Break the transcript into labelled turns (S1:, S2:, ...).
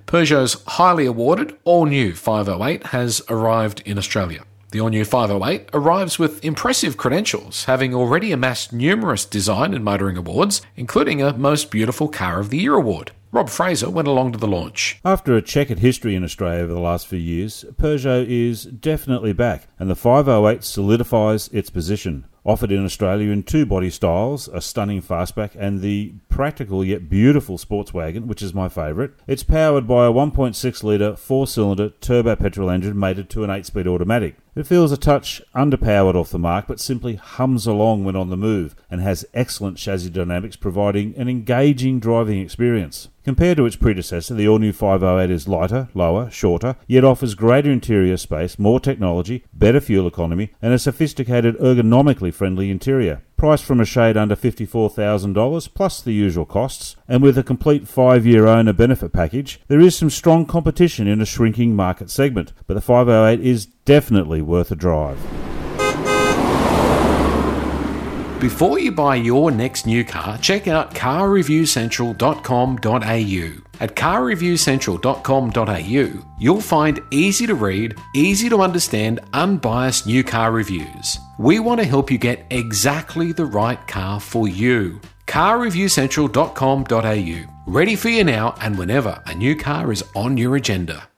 S1: Peugeot's highly awarded all-new 508 has arrived in Australia. The all-new 508 arrives with impressive credentials, having already amassed numerous design and motoring awards, including a Most Beautiful Car of the Year award. Rob Fraser went along to the launch.
S2: After a checkered history in Australia over the last few years, Peugeot is definitely back, and the 508 solidifies its position. Offered in Australia in two body styles, a stunning fastback and the practical yet beautiful sports wagon, which is my favourite. It's powered by a 1.6 litre 4-cylinder turbo petrol engine mated to an 8-speed automatic. It feels a touch underpowered off the mark, but simply hums along when on the move and has excellent chassis dynamics, providing an engaging driving experience. Compared to its predecessor, the all-new 508 is lighter, lower, shorter, yet offers greater interior space, more technology, better fuel economy, and a sophisticated, ergonomically friendly interior. Priced from a shade under $54,000 plus the usual costs, and with a complete 5-year owner benefit package, there is some strong competition in a shrinking market segment, but the 508 is definitely worth a drive.
S1: Before you buy your next new car, check out carreviewcentral.com.au. At carreviewcentral.com.au, you'll find easy to read, easy to understand, unbiased new car reviews. We want to help you get exactly the right car for you. carreviewcentral.com.au. Ready for you now and whenever a new car is on your agenda.